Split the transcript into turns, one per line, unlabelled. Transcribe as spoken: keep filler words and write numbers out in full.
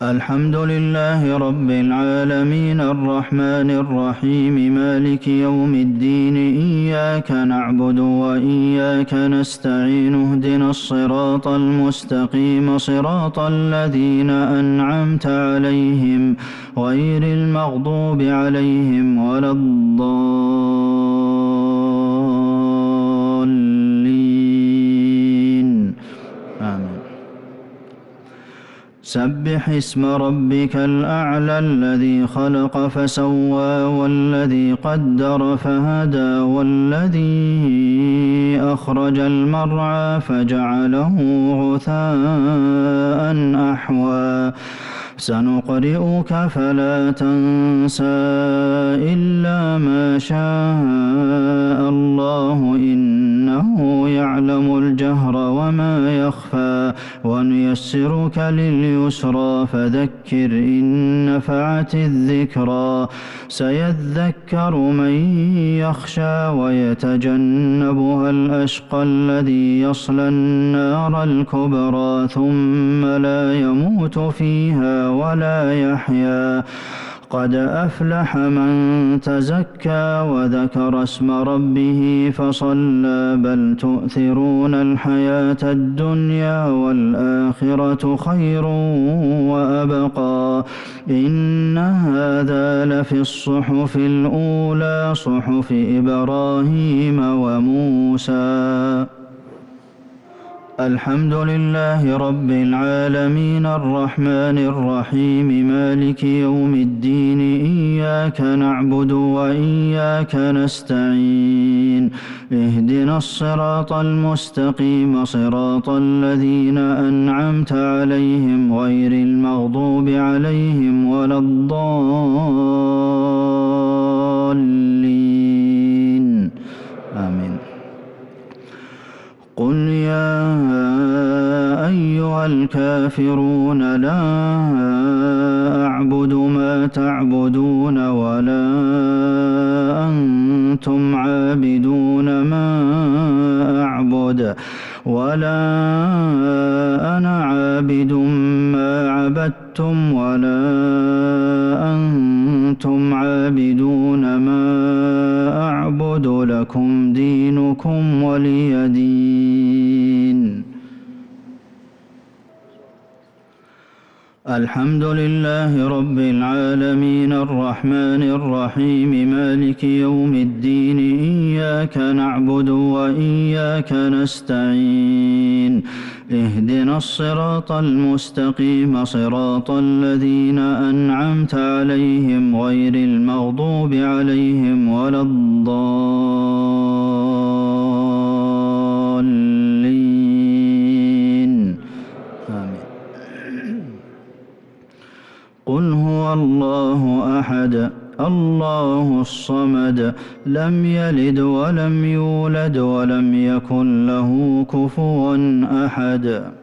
الحمد لله رب العالمين الرحمن الرحيم مالك يوم الدين إياك نعبد وإياك نستعين اهدنا الصراط المستقيم صراط الذين أنعمت عليهم غير المغضوب عليهم ولا الضالين آمين. سبح اسم ربك الأعلى الذي خلق فسوى والذي قدر فهدى والذي أخرج المرعى فجعله غثاء أحوى سنقرئك فلا تنسى إلا ما شاء الله إنه يعلم الجهر وما يخفى ونيسرك لليسرى فذكر إن نفعت الذكرى سيذكر من يخشى ويتجنبها الأشقى الذي يصلى النار الكبرى ثم لا يموت فيها ولا يحيا قد أفلح من تزكى وذكر اسم ربه فصلى بل تؤثرون الحياة الدنيا والآخرة خير وأبقى إن هذا لفي الصحف الأولى صحف إبراهيم وموسى. الحمد لله رب العالمين الرحمن الرحيم مالك يوم الدين إياك نعبد وإياك نستعين اهدنا الصراط المستقيم صراط الذين أنعمت عليهم غير المغضوب عليهم ولا الضالين آمين. قل يا أيها الكافرون لا أعبد ما تعبدون ولا أنتم عابدون ما أعبد ولا أنا عابد ما عبدتم ولا أنتم عابدون ما أعبد لكم دينكم ولي دين. الحمد لله رب العالمين الرحمن الرحيم مالك يوم الدين إياك نعبد وإياك نستعين اهدنا الصراط المستقيم صراط الذين أنعمت عليهم غير المغضوب عليهم ولا الضالين آمين. قل هو الله أحد الله الصمد لم يلد ولم يولد ولم يكن له كفوا أحد.